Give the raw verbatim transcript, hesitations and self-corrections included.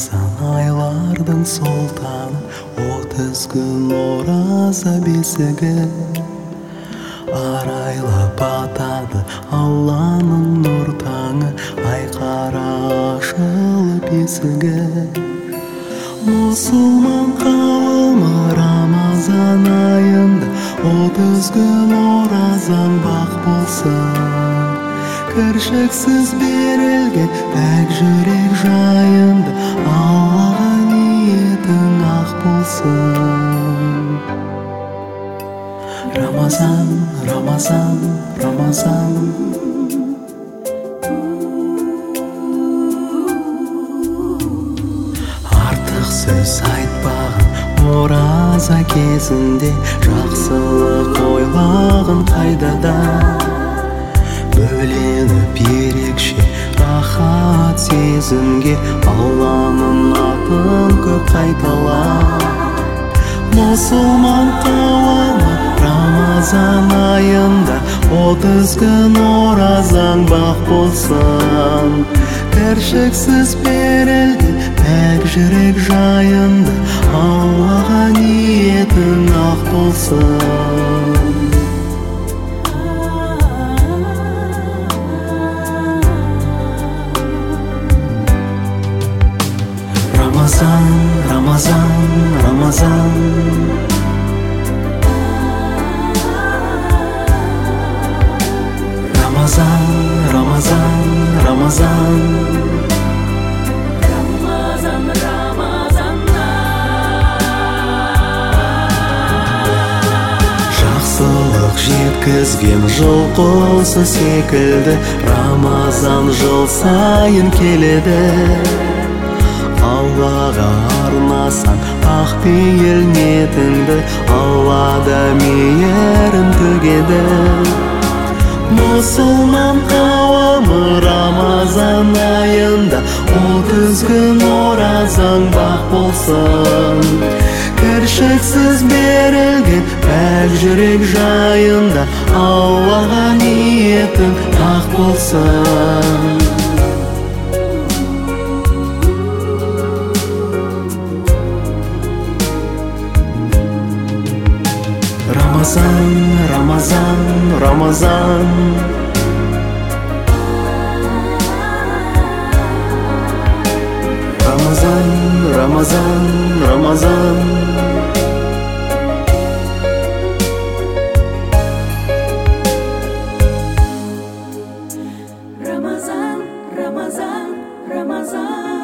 Рамазан айлардың сұлтаны, отыз күн ораза бесігі. Арайлап атады Алланың нұр таңы, айқара ашылып есігі. Мұсылман қауымы Рамазан айында отыз күн оразаң бақ болсын. Кіршіксіз берілген пәк жүрек жайында Аллаға ниетің ақ болсын. Рамазан, Рамазан, Рамазан. Артық сөз айтпағын ораза кезінде, жақсылық ойлағын қайдада. Бөленіп ерекше рахат сезімге, Алланың атын көп қайтала. Мұсылман қауымы Рамазан айында отыз күн оразаң бақ болсын. Кіршіксіз берілген пәк жүрек жайында Аллаға ниетің ақ болсын. Рамазан, Рамазан, Рамазан. Рамазан, Рамазан, Рамазан. Рамазан, Рамазан. Жақсылық жеткізген жыл құсы секілді, Рамазан жыл сайын келеді. Аллаға арнасаң ақ пейіл ниетіңді, Аллада мейірім төгеді. Мұсылман қауымы Рамазан айында отыз күн оразаң бақ болсын. Кіршіксіз берілген пәк жүрек жайында Аллаға ниетің ақ болсын. Рамазан, Рамазан, Рамазан. Рамазан, Рамазан, Рамазан. Рамазан, Рамазан, Рамазан.